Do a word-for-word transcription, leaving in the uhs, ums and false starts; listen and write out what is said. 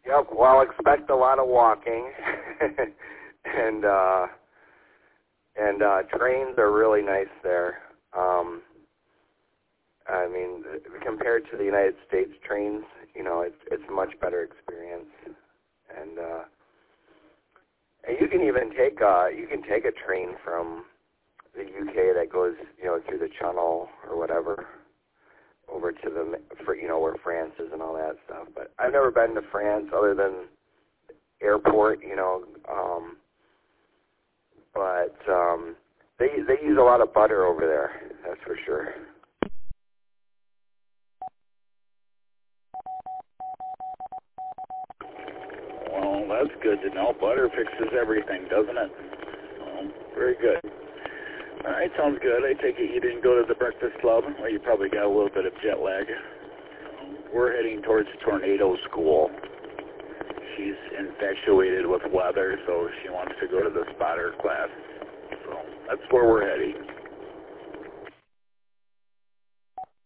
Yep. Well, expect a lot of walking, and uh, and uh, trains are really nice there. Um, I mean, compared to the United States trains, you know, it's it's a much better experience, and uh, and you can even take uh, you can take a train from the U K that goes, you know, through the Channel or whatever, over to the, for, you know, where France is and all that stuff. But I've never been to France other than airport, you know. Um, but um, they they use a lot of butter over there, that's for sure. Well, that's good to know. Butter fixes everything, doesn't it? Well, very good. All right, sounds good. I take it you didn't go to the Breakfast Club? Well, you probably got a little bit of jet lag. We're heading towards Tornado School. She's infatuated with weather, so she wants to go to the spotter class. So that's where we're heading.